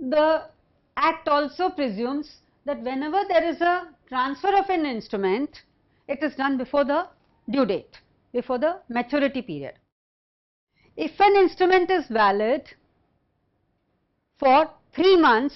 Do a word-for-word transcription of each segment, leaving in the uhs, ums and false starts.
the Act also presumes that whenever there is a transfer of an instrument, it is done before the due date, before the maturity period. If an instrument is valid for three months,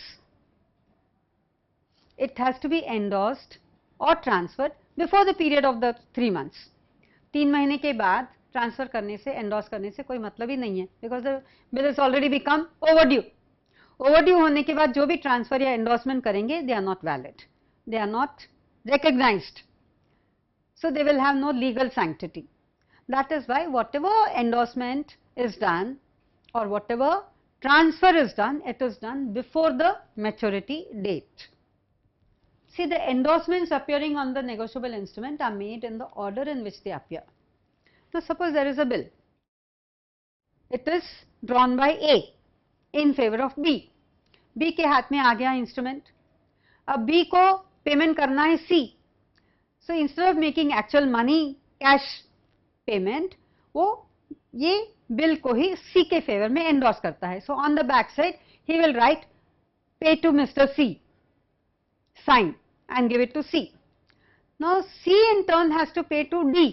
it has to be endorsed or transferred before the period of the three months. तीन महीने के बाद transfer करने से, endorse करने से कोई मतलब ही नहीं है, because the bill is already become overdue. Overdue होने के बाद जो भी ट्रांसफर या एंडोर्समेंट करेंगे, they are not valid, they are not recognized, so they will have no legal sanctity. That is why whatever endorsement is done or whatever transfer is done, it is done before the maturity date. See, the endorsements appearing on the negotiable instrument are made in the order in which they appear. Now, suppose there is a bill, it is drawn by A in favor of B. B के हाथ में आ गया instrument, अब B को payment करना है C. So instead of making actual money cash payment, वो ये बिल को ही C के फेवर में एंडोर्स करता है. So on the back side he will write pay to Mister C, sign and give it to C. Now C in turn has to pay to D.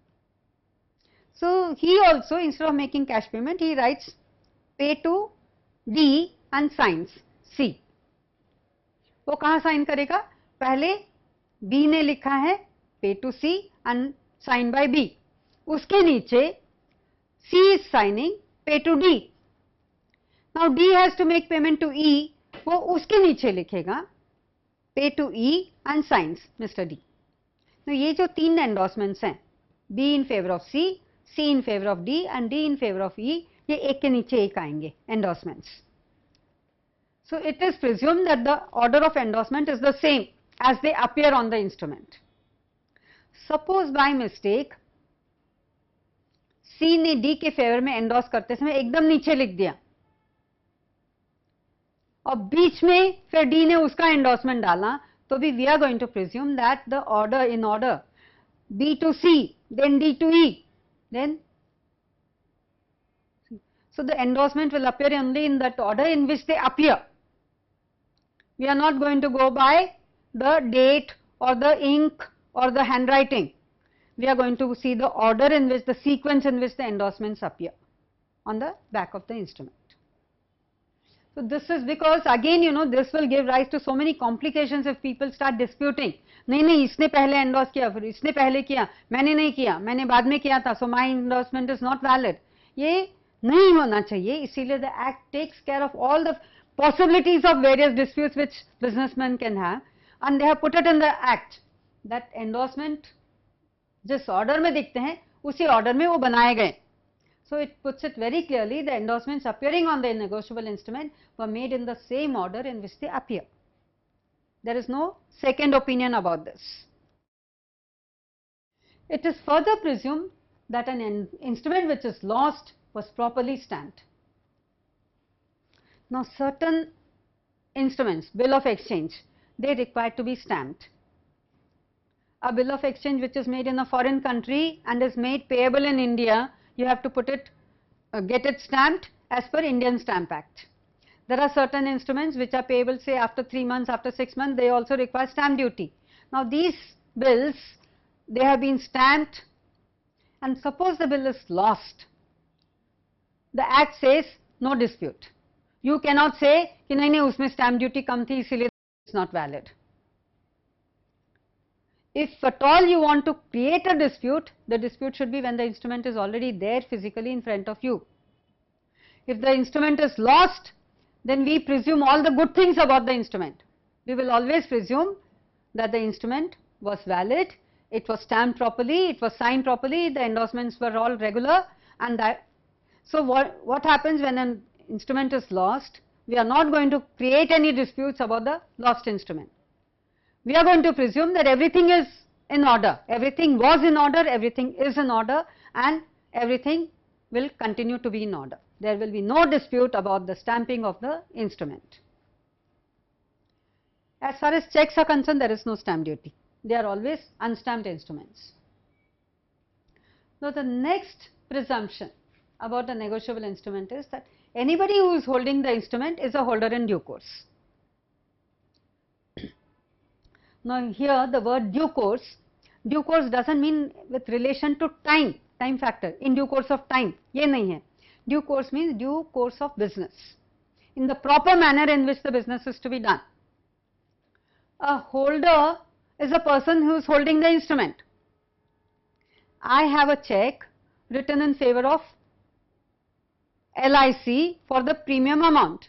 So he also, instead of making cash payment, he writes pay to D and signs C. वो कहाँ sign करेगा? पहले B ने लिखा है pay to C and signed by B. उसके नीचे C is signing pay to D. Now D has to make payment to E. वो उसके नीचे लिखेगा pay to E and signs Mister D. Now ये जो तीन endorsements हैं, B in favor of C, C in favor of D and D in favor of E, ये एक के नीचे एक आएंगे endorsements. So it is presumed that the order of endorsement is the same as they appear on the instrument. Suppose by mistake C ने D के favour में endorse करते समय एकदम नीचे लिख दिया और बीच में फिर D ने उसका एंडोर्समेंट डाला, तो भी we are going to presume that the order in order B to C, then D to E, then so the endorsement will appear only in that order in which they appear. We are not going to go by the date or the ink or the handwriting. We are going to see the order in which, the sequence in which the endorsements appear on the back of the instrument. So this is because again, you know, this will give rise to so many complications if people start disputing. नहीं नहीं इसने पहले endorse किया, फिर इसने पहले किया, मैंने नहीं किया, मैंने बाद में किया था, so my endorsement is not valid. ये नहीं होना चाहिए, इसीलिए the act takes care of all the possibilities of various disputes which businessmen can have, and they have put it in the act that endorsement जिस order में दिखते हैं उसी ऑर्डर में वो बनाए गए. So it puts it very clearly, the endorsements appearing on the negotiable instrument were made in the same order in which they appear. There is no second opinion about this. It is further presumed that an instrument which is lost was properly stamped. Now certain instruments, bill of exchange, they require to be stamped. A bill of exchange which is made in a foreign country and is made payable in India, you have to put it, uh, get it stamped as per Indian Stamp Act. There are certain instruments which are payable say after three months, after six months, they also require stamp duty. Now these bills, they have been stamped, and suppose the bill is lost. The act says no dispute. You cannot say कि नहीं नहीं उसमें stamp duty कम थी इसीलिए it's not valid. If at all you want to create a dispute, the dispute should be when the instrument is already there physically in front of you. If the instrument is lost, then we presume all the good things about the instrument. We will always presume that the instrument was valid, it was stamped properly, it was signed properly, the endorsements were all regular, and that. So what, what happens when an instrument is lost? We are not going to create any disputes about the lost instrument. We are going to presume that everything is in order, everything was in order, everything is in order, and everything will continue to be in order. There will be no dispute about the stamping of the instrument. As far as checks are concerned, there is no stamp duty. They are always unstamped instruments. Now the next presumption about a negotiable instrument is that anybody who is holding the instrument is a holder in due course. Now here the word due course, due course doesn't mean with relation to time, time factor, in due course of time, ये नहीं है. Due course means due course of business, in the proper manner in which the business is to be done. A holder is a person who is holding the instrument. I have a check written in favor of L I C for the premium amount.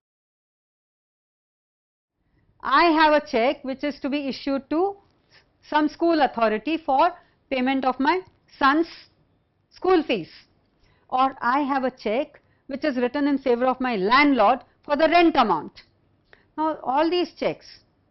I have a check which is to be issued to some school authority for payment of my son's school fees, or I have a check which is written in favor of my landlord for the rent amount. Now all these checks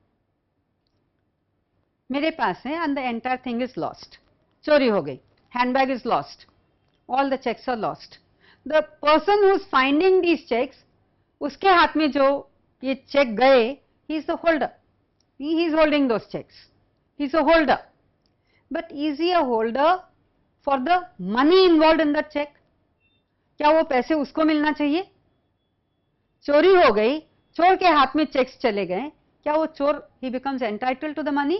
मेरे पास हैं and the entire thing is lost. चोरी हो गई, handbag is lost, all the checks are lost. The person who is finding these checks, उसके हाथ में जो ये check गए, he is the holder. He is holding those checks. He is a holder. But is he a holder for the money involved in that check? क्या वो पैसे उसको मिलना चाहिए? चोरी हो गई, चोर के हाथ में चेक्स चले गए, क्या वो चोर he becomes entitled to the money?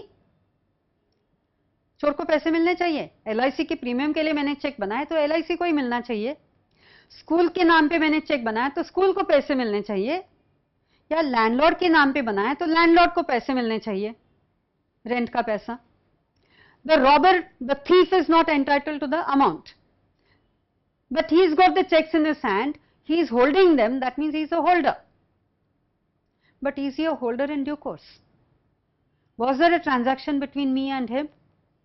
चोर को पैसे मिलने चाहिए. एल आई सी के प्रीमियम के लिए मैंने चेक बनाया तो एल आई सी को ही मिलना चाहिए. स्कूल के नाम पे मैंने चेक बनाया तो स्कूल को पैसे मिलने चाहिए, या लैंडलॉर्ड के नाम पे बनाया तो लैंडलॉर्ड को पैसे मिलने चाहिए, रेंट का पैसा. The robber, the thief is not entitled to the amount, but he is got the cheques in his hand, he is holding them, that means he is a holder. But is he a holder in due course? Was there a transaction between me and him?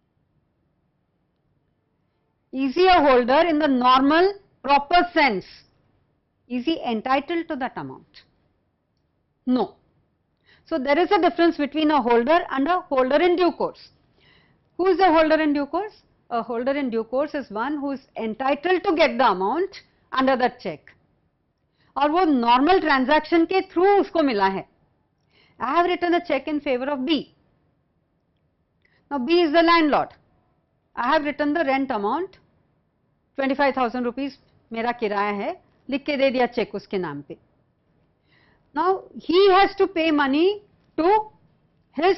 Is he a holder in the normal, proper sense? Is he entitled to that amount? No. So there is a difference between a holder and a holder in due course. Who is a holder in due course? A holder in due course is one who is entitled to get the amount under that check. और वो normal transaction के through उसको मिला है. I have written a cheque in favour of B. Now B is the landlord. I have written the rent amount twenty five thousand rupees मेरा किराया है, लिख के दे दिया चेक उसके नाम पे. Now he has to pay money to his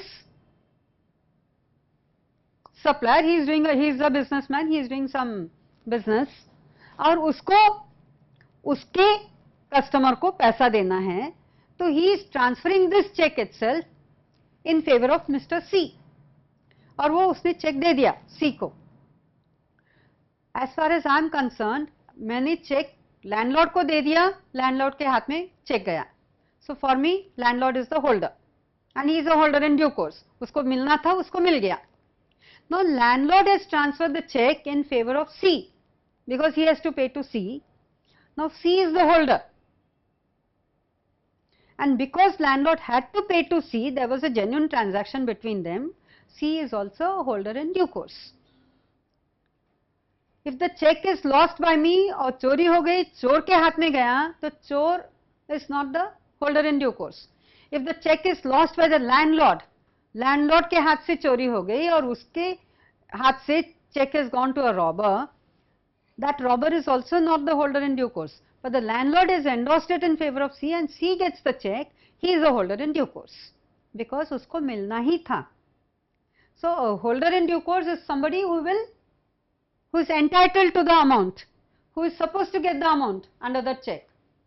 supplier. He is doing, he is a businessman, he is doing some business, और उसको उसके कस्टमर को पैसा देना है, तो he is transferring this cheque itself in favour of mister C, और वो उसने चेक दे दिया सी को. As far as I am concerned, मैंने चेक लैंडलॉर्ड को दे दिया, लैंडलॉर्ड के हाथ में चेक गया. So for me landlord is the holder and he is a holder in due course. उसको मिलना था, उसको मिल गया. Now landlord has transferred the cheque in favour of C because he has to pay to C. Now C is the holder, and because landlord had to pay to C, there was a genuine transaction between them. C is also a holder in due course. If the check is lost by me और चोरी हो गई, चोर के हाथ में गया, तो चोर is not the holder in due course. If the check is lost by the landlord, landlord के हाथ से चोरी हो गई और उसके हाथ से check has gone to a robber, that robber is also not the holder in due course, but the landlord has endorsed it in favor of C and C gets the check, he is a holder in due course because उसको मिलना ही था. So a holder in due course is somebody who will, who is entitled to the amount, who is supposed to get the amount under the check.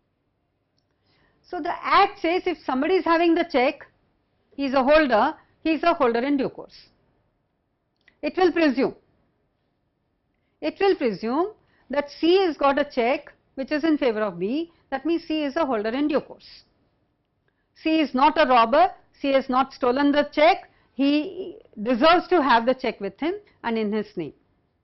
So the act says if somebody is having the check, he is a holder, he is a holder in due course. It will presume, it will presume that C has got a check which is in favor of B, that means C is a holder in due course. C is not a robber, C has not stolen the check, he deserves to have the check with him and in his name.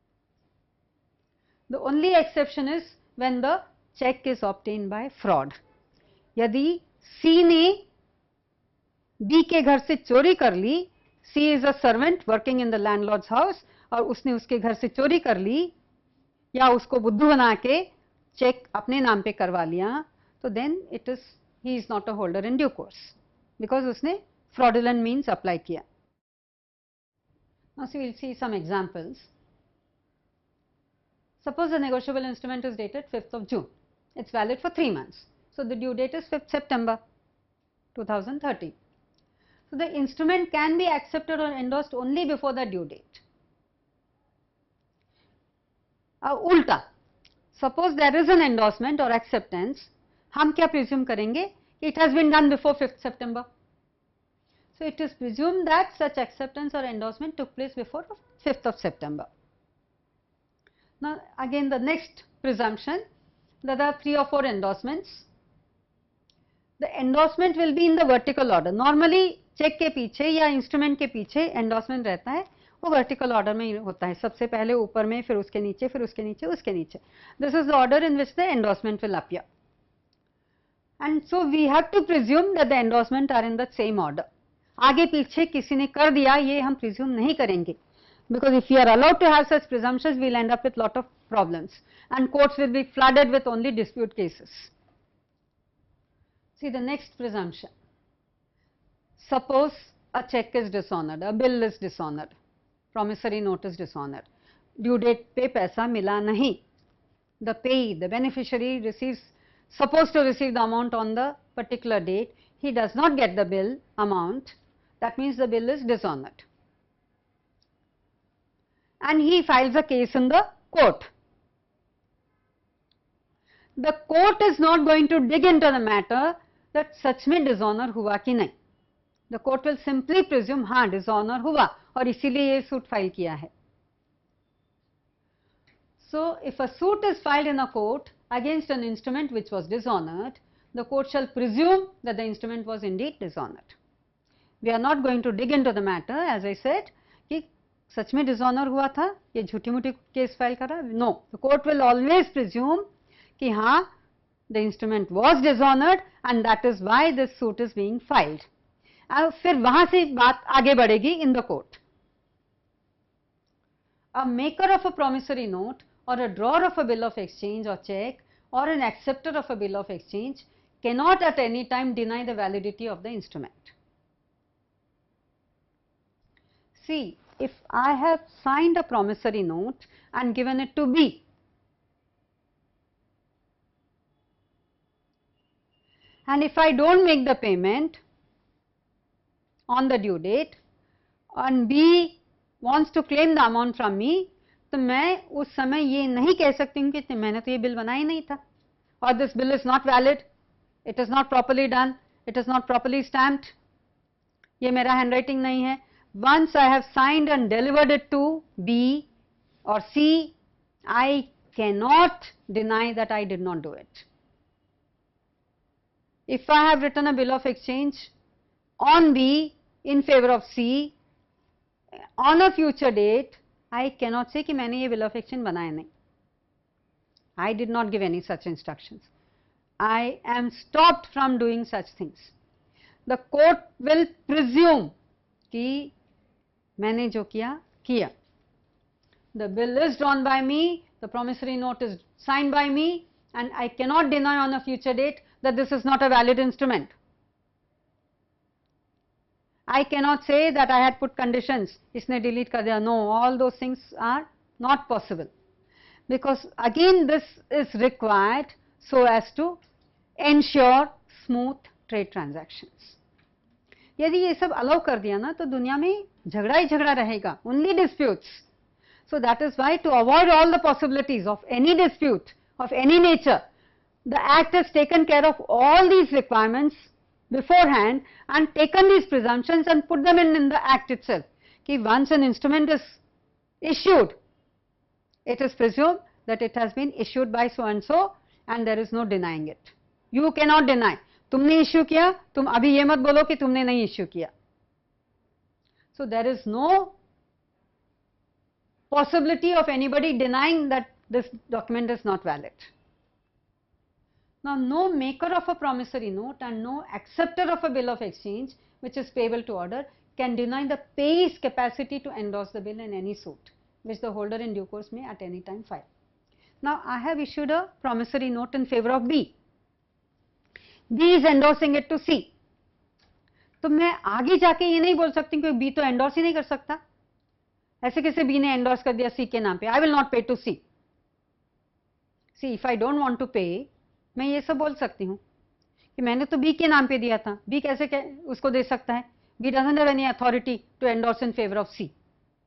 The only exception is when the check is obtained by fraud. यदि C ने B के घर से चोरी कर ली, C is a servant working in the landlord's house, और उसने उसके घर से चोरी कर ली या उसको बुद्धू बना के चेक अपने नाम पे करवा लिया, तो then it is, he is not a holder in due course because उसने फ्रॉडुलेंट मीन्स अप्लाई किया. Now we will see some examples. Suppose the negotiable instrument is dated fifth of June. It's valid for three months. So the due date is fifth September two thousand thirteen. So the instrument can be accepted or endorsed only before the due date. Uh, उल्टा, suppose there is an endorsement or acceptance, हम क्या presume करेंगे? It has been done before fifth September. So it is presumed that such acceptance or endorsement took place before fifth of September. Now again the next presumption, there are three or four endorsements. The endorsement will be in the vertical order. Normally cheque के पीछे या instrument के पीछे endorsement रहता है, वो vertical order में होता है, सबसे पहले ऊपर में, फिर उसके नीचे, फिर उसके नीचे, उसके नीचे. This is the order in which the endorsement will appear. And so we have to presume that the endorsement are in the same order. आगे पीछे किसी ने कर दिया ये हम प्रिज्यूम नहीं करेंगे, because if you are allowed to have such presumptions, we will end up with lot of problems and courts will be flooded with only dispute cases. See the next presumption. Suppose a check is dishonored, a bill is dishonored, promissory note is dishonored, due date पे पैसा मिला नहीं, the payee, the beneficiary receives, supposed to receive the amount on the particular date, he does not get the bill amount, that means the bill is dishonored. And he files a case in the court. The court is not going to dig into the matter that सच में dishonor हुआ कि नहीं. The court will simply presume हाँ dishonor हुआ और इसीलिए ये suit file किया है. So if a suit is filed in a court against an instrument which was dishonored, the court shall presume that the instrument was indeed dishonored. We are not going to dig into the matter, as I said, कि सच में dishonor हुआ था, ये झूठी मूठी case file करा. No, the court will always presume कि हाँ the instrument was dishonored and that is why this suit is being filed. अब फिर वहां से बात आगे बढ़ेगी in the court. A maker of a promissory note or a drawer of a bill of exchange or check or an acceptor of a bill of exchange cannot at any time deny the validity of the instrument. See, if I have signed a promissory note and given it to B, and if I don't make the payment on the due date and B wants to claim the amount from me, तो मैं उस समय ये नहीं कह सकती हूँ कि मैंने तो ये बिल बनाया नहीं था, or this bill is not valid, it is not properly done, it is not properly stamped, ये मेरा handwriting नहीं है. Once I have signed and delivered it to B or C, I cannot deny that I did not do it. If I have written a bill of exchange on B in favor of C on a future date, I cannot say कि मैंने ये bill of exchange बनाया नहीं. I did not give any such instructions. I am stopped from doing such things. The court will presume कि मैंने जो किया किया. The bill is drawn by me, the promissory note is signed by me, and I cannot deny on a future date that this is not a valid instrument. I cannot say that I had put conditions, इसने delete कर दिया. No, all those things are not possible, because again this is required so as to ensure smooth trade transactions. यदि ये सब allow कर दिया ना तो दुनिया में झगड़ा ही झगड़ा रहेगा, only disputes. So that is why, to avoid all the possibilities of any dispute of any nature, the Act has taken care of all these requirements beforehand and taken these presumptions and put them in, in the Act itself. Ki once an instrument is issued, it is presumed that it has been issued by so and so and there is no denying it. You cannot deny. तुमने issue किया, तुम अभी ये मत बोलो कि तुमने नहीं issue किया. So there is no possibility of anybody denying that this document is not valid. Now, no maker of a promissory note and no acceptor of a bill of exchange which is payable to order can deny the payee's capacity to endorse the bill in any suit which the holder in due course may at any time file. Now, I have issued a promissory note in favor of B. B is endorsing it to C. तो मैं आगे जाके ये नहीं बोल सकती कि B तो endorse ही नहीं कर सकता. ऐसे कैसे B ने endorse कर दिया C के नाम पे? I will not pay to C. C if I don't want to pay, मैं ये सब बोल सकती हूँ कि मैंने तो बी के नाम पे दिया था, बी कैसे कै, उसको दे सकता है, B doesn't have any authority to endorse in favour of C.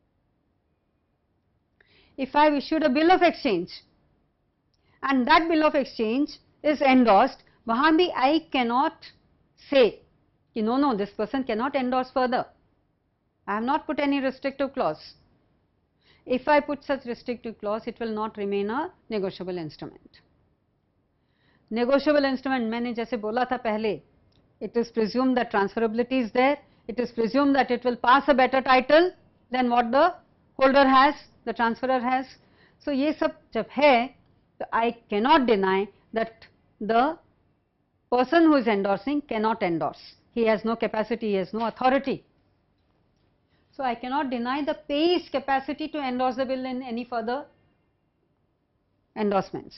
If I have issued a bill of exchange and that bill of exchange is endorsed, वहाँ भी I cannot say कि no no this person cannot endorse further. I have not put any restrictive clause. If I put such restrictive clause, it will not remain a negotiable instrument. Negotiable instrument मैंने जैसे बोला था पहले, it is presumed that transferability is there, it is presumed that it will pass a better title than what the holder has, the transferor has. So ये सब जब है तो I cannot deny that the person who is endorsing cannot endorse. He has no capacity, he has no authority. So I cannot deny the payee's capacity to endorse the bill in any further endorsements.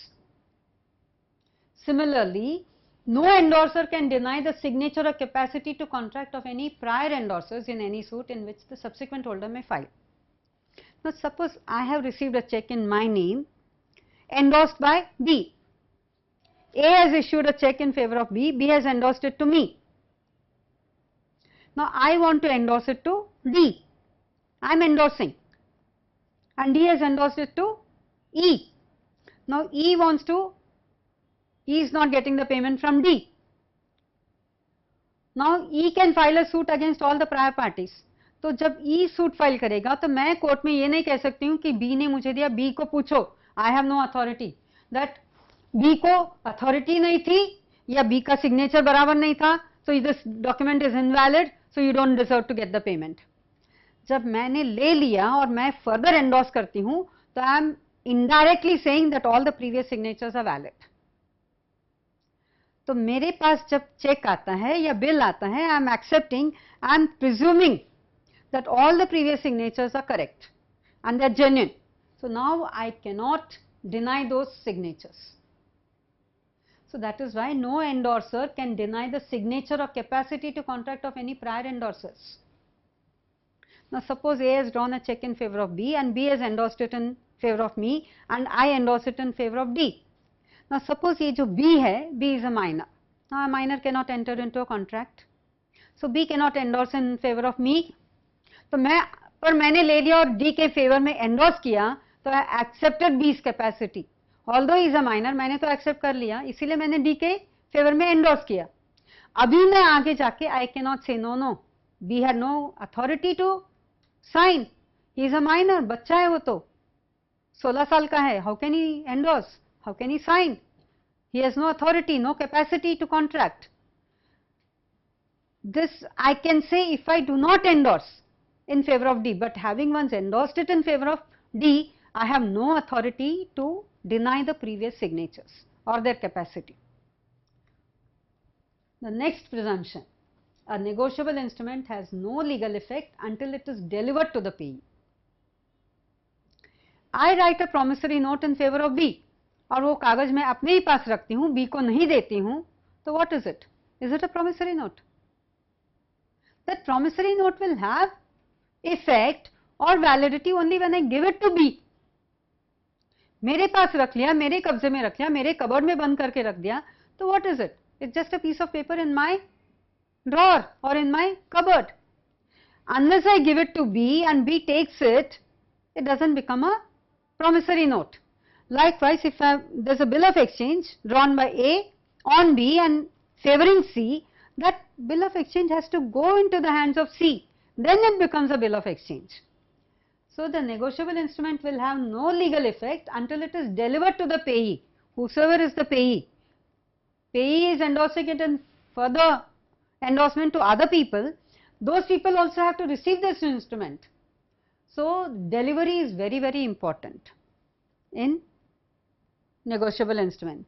Similarly, no endorser can deny the signature or capacity to contract of any prior endorsers in any suit in which the subsequent holder may file. Now suppose I have received a check in my name endorsed by B. A has issued a check in favor of B, B has endorsed it to me. Now I want to endorse it to D. I am endorsing and D has endorsed it to E. Now E wants to, E is not getting the payment from D. Now E can file a suit against all the prior parties. तो जब E suit file करेगा तो मैं court में ये नहीं कह सकती हूँ कि B ने मुझे दिया, B को पूछो, I have no authority. That B को अथॉरिटी नहीं थी या B का सिग्नेचर बराबर नहीं था, so this document is invalid, so you don't deserve to get the payment. जब मैंने ले लिया और मैं फर्दर एंडोर्स करती हूँ तो I am indirectly saying that all the previous signatures are valid. तो मेरे पास जब चेक आता है या बिल आता है, I am accepting, I am presuming that all the previous signatures are correct and they are genuine. So now I cannot deny those signatures. So that is why no endorser can deny the signature or capacity to contract of any prior endorsers. Now suppose A has drawn a check in favor of B and B has endorsed it in favor of me and I endorse it in favor of D. Now suppose ये जो B है, B is a minor. Now a minor cannot enter into a contract. So B cannot endorse in favor of me. तो मैं पर मैंने ले लिया और डी के फेवर में एंडोर्स किया तो I accepted B's capacity, although is a minor, मैंने तो एक्सेप्ट कर लिया, इसीलिए मैंने डी के फेवर में एंडोर्स किया. अभी मैं आगे जाके I can not say no no, B had no authority to sign, he is a minor, बच्चा है वो तो सोलह साल का है, how can he endorse, how can he sign, he has no authority, no capacity to contract. This I can say if I do not endorse in favor of D, but having once endorsed it in favor of D, I have no authority to deny the previous signatures or their capacity. The next presumption, a negotiable instrument has no legal effect until it is delivered to the payee. I write a promissory note in favor of B और वो कागज मैं अपने ही पास रखती हूँ, B को नहीं देती हूँ, तो what is it? Is it a promissory note? That promissory note will have effect or validity only when I give it to B. मेरे पास रख लिया, मेरे कब्जे में रख लिया, मेरे कबर्ड में बंद करके रख दिया, तो what is it? It's just a piece of paper in my drawer or in my cupboard. Unless I give it to B and B takes it, it doesn't become a promissory note. Likewise, if I, there's a bill of exchange drawn by A on B and favoring C, that bill of exchange has to go into the hands of C. Then it becomes a bill of exchange. So the negotiable instrument will have no legal effect until it is delivered to the payee, whosoever is the payee. Payee is endorsing it in further endorsement to other people. Those people also have to receive this instrument. So delivery is very very important in negotiable instrument.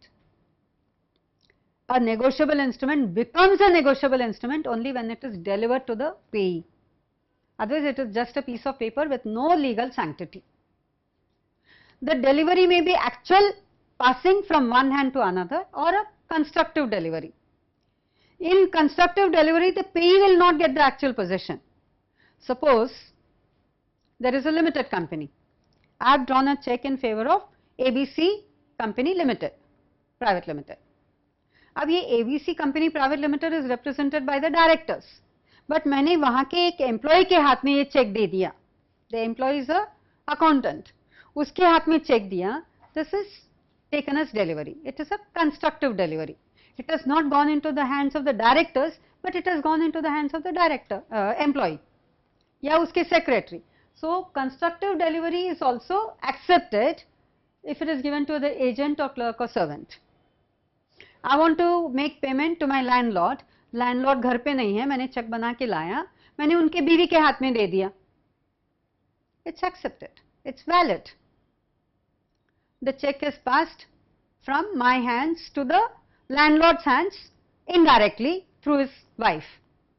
A negotiable instrument becomes a negotiable instrument only when it is delivered to the payee. Otherwise it is just a piece of paper with no legal sanctity. The delivery may be actual passing from one hand to another or a constructive delivery. In constructive delivery the payee will not get the actual possession. Suppose there is a limited company. I have drawn a check in favor of A B C company limited private limited. अब ये ABC company private limited is represented by the directors, but मैंने वहां के एक employ के हाथ में ये चेक दे दिया. The employ is a accountant, उसके हाथ में चेक दिया. This is taken as delivery. It is a constructive delivery. It has not gone into the hands of the directors, but it has gone into the hands of the director, uh, employee, या उसके secretary. So constructive delivery is also accepted if it is given to the agent or clerk or servant. I want to make payment to my landlord. Landlord घर पे नहीं है, मैंने check बना के लाया, मैंने उनके बीवी के हाथ में दे दिया. It's accepted. It's valid. The check is passed from my hands to the landlord's hands indirectly through his wife.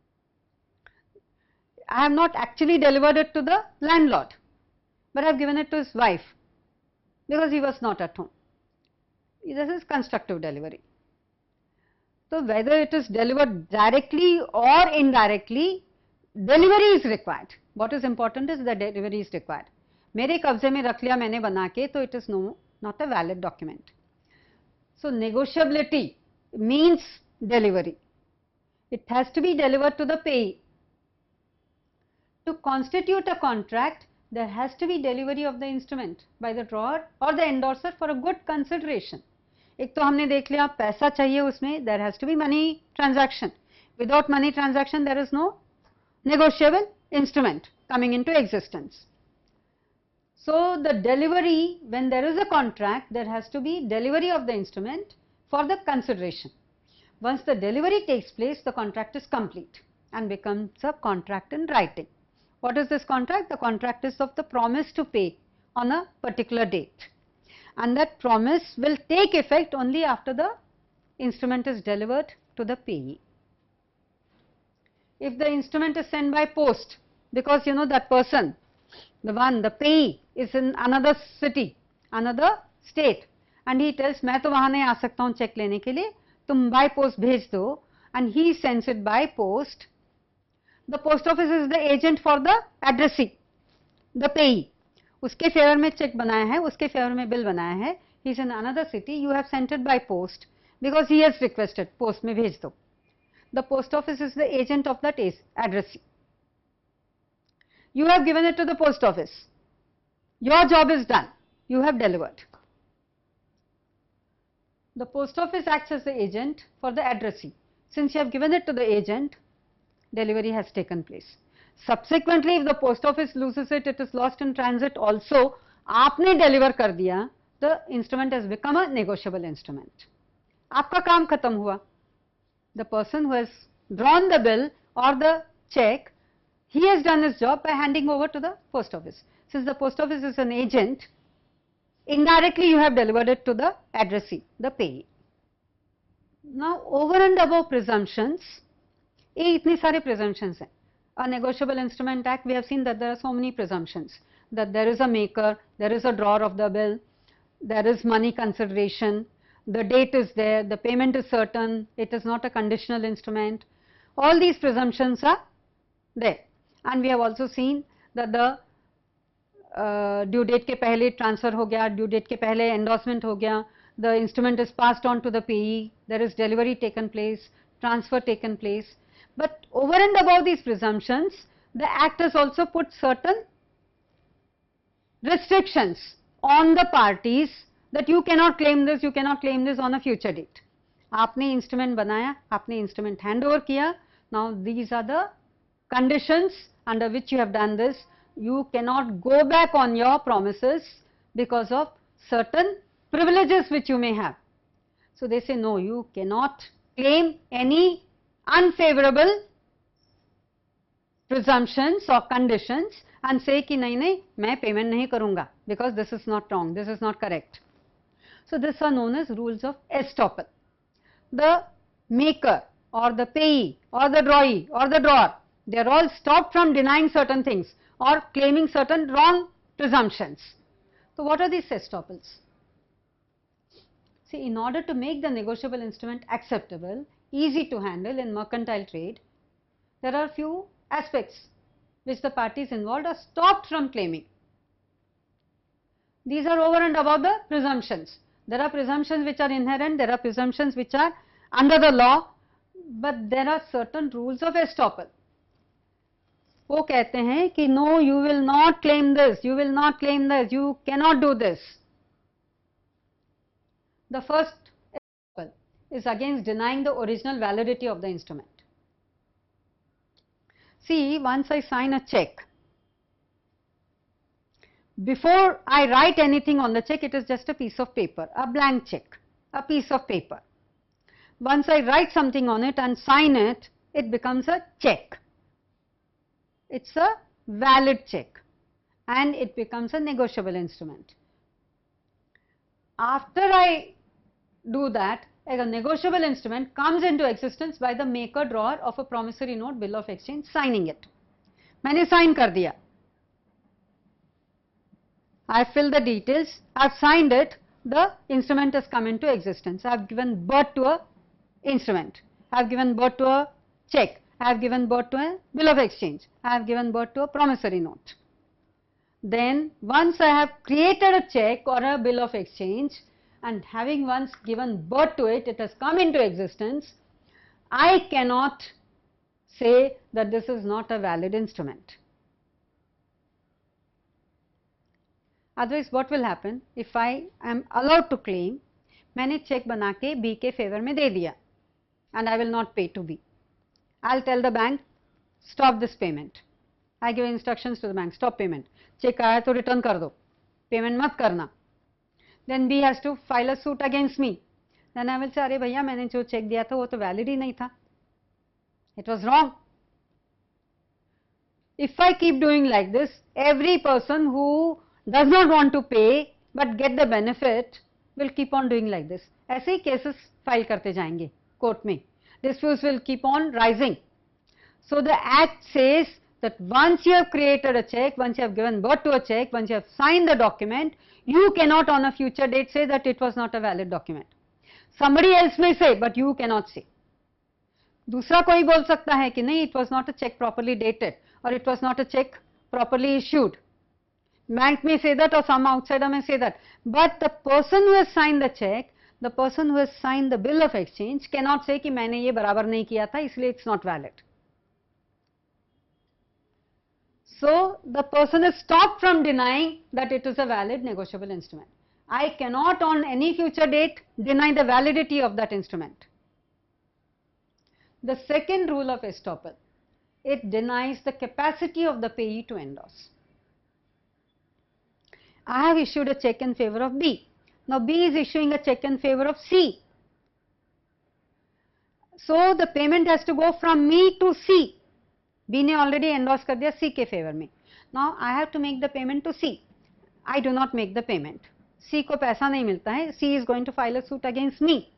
I have not actually delivered it to the landlord, but I have given it to his wife because he was not at home. This is constructive delivery. So whether it is delivered directly or indirectly, delivery is required. What is important is that delivery is required. मेरे कब्जे में रख लिया मैंने बना के, तो it is no not a valid document. So negotiability means delivery. It has to be delivered to the payee. To constitute a contract, there has to be delivery of the instrument by the drawer or the endorser for a good consideration. एक तो हमने देख लिया पैसा चाहिए उसमें, there has to be money transaction. Without money transaction, there is no negotiable instrument coming into existence. So the delivery, when there is a contract, there has to be delivery of the instrument for the consideration. Once the delivery takes place, the contract is complete and becomes a contract in writing. What is this contract? The contract is of the promise to pay on a particular date, and that promise will take effect only after the instrument is delivered to the payee. If the instrument is sent by post, because you know that person, the one, the payee is in another city, another state, and he tells मैं तो वहाँ नहीं आ सकता हूँ check लेने के लिए, तुम by post भेज दो, and he sends it by post. The post office is the agent for the addressee, the payee. उसके फेवर में चेक बनाया है, उसके फेवर में बिल बनाया है. He is in another city. You have sent it by post because he has requested. Post में भेज दो. The post office is the agent of that addressee. You have given it to the post office. Your job is done. You have delivered. The post office acts as the agent for the addressee. Since you have given it to the agent, delivery has taken place. Subsequently, if the post office loses it, it is lost in transit also. आपने deliver कर दिया, the instrument has become a negotiable instrument. आपका काम खत्म हुआ. The person who has drawn the bill or the check, he has done his job by handing over to the post office. Since the post office is an agent, indirectly you have delivered it to the addressee, the payee. Now over and above presumptions, ये इतने सारे presumptions हैं. A negotiable instrument act, we have seen that there are so many presumptions, that there is a maker, there is a drawer of the bill, there is money consideration, the date is there, the payment is certain, it is not a conditional instrument. All these presumptions are there. And we have also seen that the uh, due date के पहले transfer हो गया, due date के पहले endorsement हो गया, the instrument is passed on to the payee, there is delivery taken place, transfer taken place. But over and above these presumptions, the act has also put certain restrictions on the parties that you cannot claim this, you cannot claim this on a future date. आपने instrument बनाया, आपने instrument hand over किया. Now these are the conditions under which you have done this. You cannot go back on your promises because of certain privileges which you may have. So they say no, you cannot claim any unfavorable presumptions or conditions and say कि नहीं नहीं मैं payment नहीं करूँगा because this is not wrong, this is not correct. So these are known as rules of estoppel. The maker or the payee or the drawee or the drawer, they are all stopped from denying certain things or claiming certain wrong presumptions. So what are these estoppels? See, in order to make the negotiable instrument acceptable, easy to handle in mercantile trade, there are few aspects which the parties involved are stopped from claiming. These are over and above the presumptions. There are presumptions which are inherent, there are presumptions which are under the law, but there are certain rules of estoppel. वो कहते हैं कि no, you will not claim this, you will not claim this, you cannot do this. The first estoppel is against denying the original validity of the instrument. See, once I sign a check, before I write anything on the check, it is just a piece of paper, a blank check, a piece of paper. Once I write something on it and sign it, it becomes a check. It's a valid check and it becomes a negotiable instrument. After I do that, a negotiable instrument comes into existence by the maker drawer of a promissory note bill of exchange signing it. मैंने sign कर दिया. I fill the details, I have signed it, the instrument has come into existence. I have given birth to a instrument, I have given birth to a check, I have given birth to a bill of exchange, I have given birth to a promissory note. Then once I have created a check or a bill of exchange and having once given birth to it, it has come into existence, I cannot say that this is not a valid instrument. Otherwise what will happen if I am allowed to claim, मैंने cheque बना के B के favour में दे दिया and I will not pay to B. I'll tell the bank, stop this payment. I give instructions to the bank, stop payment. Cheque आया तो return कर दो, पेमेंट मत करना. Then B has to file a suit against me. Then I will say, अरे भैया मैंने जो चेक दिया था वो तो वैलिड ही नहीं था. It was wrong. If I keep doing like this, every person who does not want to pay but get the benefit will keep on doing like this. ऐसे ही cases file करते जाएंगे court में. Disputes will keep on rising. So the act says that once you have created a check, once you have given birth to a check, once you have signed the document, you cannot on a future date say that it was not a valid document. Somebody else may say, but you cannot say. दूसरा कोई बोल सकता है कि नहीं, it was not a check properly dated or it was not a check properly issued. Bank may say that or some outsider may say that, but the person who has signed the check, the person who has signed the bill of exchange cannot say कि मैंने ये बराबर नहीं किया था इसलिए it's not valid. So the person is stopped from denying that it is a valid negotiable instrument. I cannot on any future date deny the validity of that instrument. The second rule of estoppel, it denies the capacity of the payee to endorse. I have issued a check in favor of B. Now B is issuing a check in favor of C. So the payment has to go from me to C. B ने already endorse कर दिया C के favor में. Now I have to make the payment to C. I do not make the payment. C को पैसा नहीं मिलता है. C is going to file a suit against me.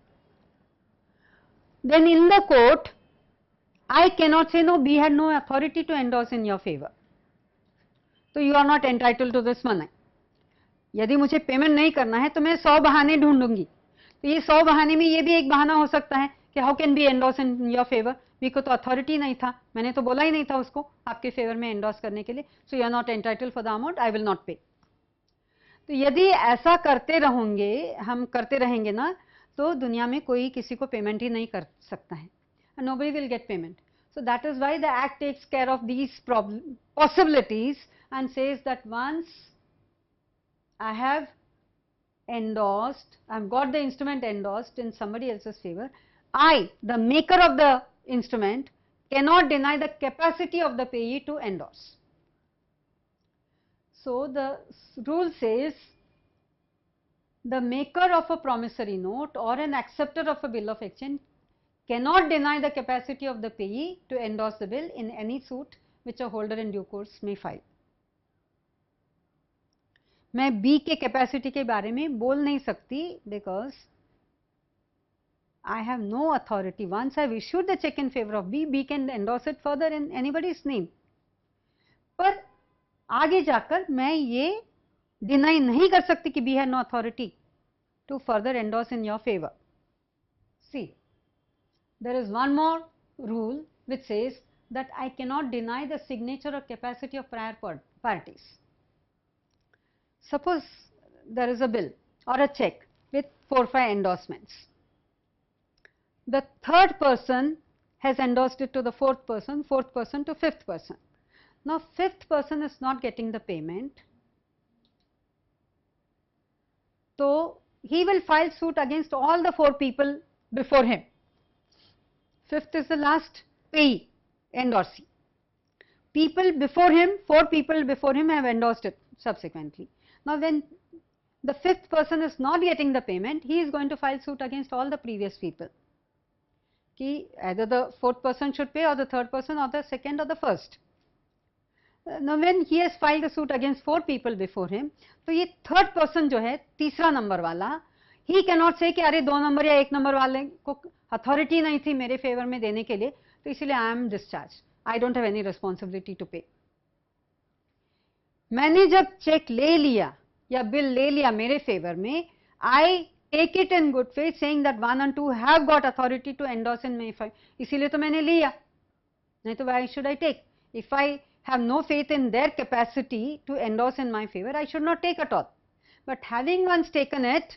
Then in the court, I cannot say no, B had no authority to endorse in your favor. So you are not entitled to this money. यदि मुझे payment नहीं करना है तो मैं सौ बहाने ढूंढूंगी. तो ये सौ बहाने में ये भी एक बहाना हो सकता है कि how can B endorse in your favour. B को तो अथॉरिटी नहीं था, मैंने तो बोला ही नहीं था उसको आपके फेवर में एंडोर्स करने के लिए. So you are not entitled for the amount, I will not pay. तो यदि ऐसा करते रहेंगे, हम करते रहेंगे ना, तो दुनिया में कोई किसी को पेमेंट ही नहीं कर सकता है. Nobody will get payment. So that is why the act takes care of these problem possibilities and says that once I have endorsed, I have got the instrument endorsed in somebody else's favor, I, the maker of the instrument, cannot deny the capacity of the payee to endorse. So the rule says the maker of a promissory note or an acceptor of a bill of exchange cannot deny the capacity of the payee to endorse the bill in any suit which a holder in due course may file. मैं B के capacity के बारे में बोल नहीं सकती because I have no authority. Once I have issued the check in favor of B, B can endorse it further in anybody's name. पर आगे जाकर मैं ये डिनाई नहीं कर सकती कि B had no authority to further endorse in your favor. See, there is one more rule which says that I cannot deny the signature or capacity of prior parties. Suppose there is a bill or a check with four five endorsements. The third person has endorsed it to the fourth person, fourth person to fifth person. Now fifth person is not getting the payment, so he will file suit against all the four people before him. Fifth is the last payee, endorsee. People before him, four people before him have endorsed it subsequently. Now when the fifth person is not getting the payment, he is going to file suit against all the previous people. Ki either the fourth person should pay, or the third person, or the second, or the first. Now when he has filed a suit against four people before him, तो ये third person जो है तीसरा number वाला, he cannot say कि अरे दो number या एक नंबर वाले को authority नहीं थी मेरे favor में देने के लिए, तो इसलिए I am discharged. I don't have any responsibility to pay. मैंने जब चेक ले लिया या बिल ले लिया मेरे फेवर में, I take it in good faith saying that one and two have got authority to endorse in my favor. इसीलिए तो मैंने लिया, नहीं तो why should I take? If I have no faith in their capacity to endorse in my favor, I should not take at all. But having once taken it,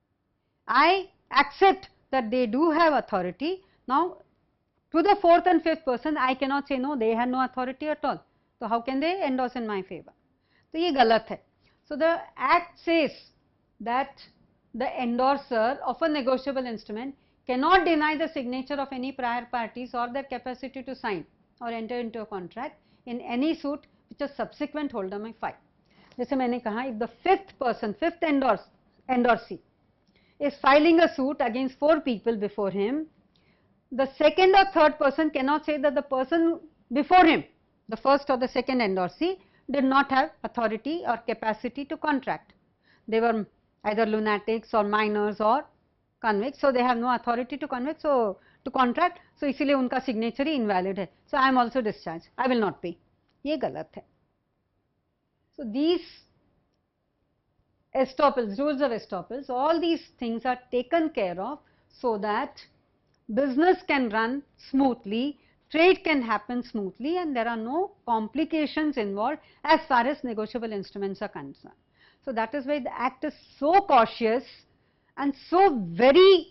I accept that they do have authority. Now to the fourth and fifth person, I cannot say no, they had no authority at all. So how can they endorse in my favor? तो ये गलत है. So the act says that the endorser of a negotiable instrument cannot deny the signature of any prior parties or their capacity to sign or enter into a contract in any suit which a subsequent holder may file. जैसे मैंने कहा, if the fifth person, fifth endorse, endorsee is filing a suit against four people before him, the second or third person cannot say that the person before him, the first or the second endorsee, did not have authority or capacity to contract. They were either lunatics or minors or convicts, so they have no authority to convict, so to contract, so इसलिए उनका signature ही invalid है. So I am also discharged, I will not pay. ये गलत है. So these estoppels, rules of estoppels, all these things are taken care of so that business can run smoothly, trade can happen smoothly, and there are no complications involved as far as negotiable instruments are concerned. So that is why the act is so cautious and so very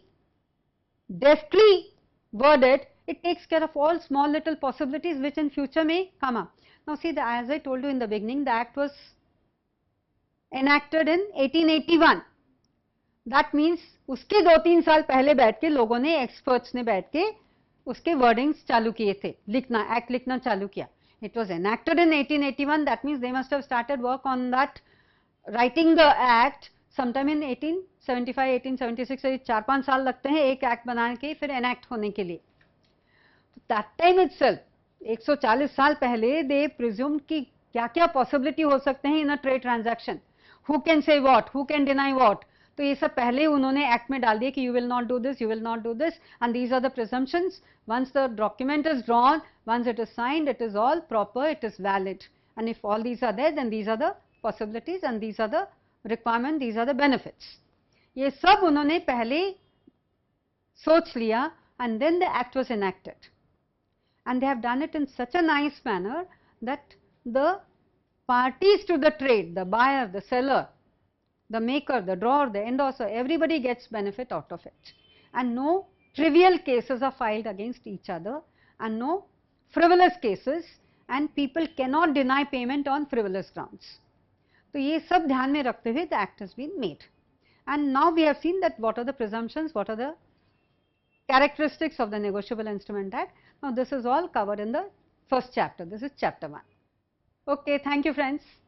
deftly worded. It takes care of all small little possibilities which in future may come up. Now see, the, as I told you in the beginning, the act was enacted in eighteen eighty-one. That means उसके दो तीन साल पहले बैठ के लोगों ने, experts ने बैठ के उसके wordings चालू किए थे, लिखना, act लिखना चालू किया. It was enacted in eighteen eighty-one. That means they must have started work on that, writing the act sometime in eighteen seventy-five, eighteen seventy-six. चार पांच साल लगते हैं एक act बनाने के फिर enact होने के लिए. That time itself, एक सौ चालीस साल पहले, they presumed कि क्या क्या possibility हो सकते हैं in a trade transaction. Who can say what, who can deny what. तो ये सब पहले उन्होंने एक्ट में डाल दिया कि you will not do this, you will not do this, and these are the presumptions. Once the document is drawn, once it is signed, it is all proper, it is valid. And if all these are there, then these are the possibilities and these are the requirements, these are the benefits. ये सब उन्होंने पहले सोच लिया, and then the act was enacted. And they have done it in such a nice manner that the parties to the trade, the buyer, the seller, the maker, the drawer, the endorser, everybody gets benefit out of it. And no trivial cases are filed against each other, and no frivolous cases, and people cannot deny payment on frivolous grounds. So ये सब ध्यान में रखते हुए the act has been made. And now we have seen that what are the presumptions, what are the characteristics of the Negotiable Instrument Act. Now this is all covered in the first chapter. This is chapter one. Okay, thank you friends.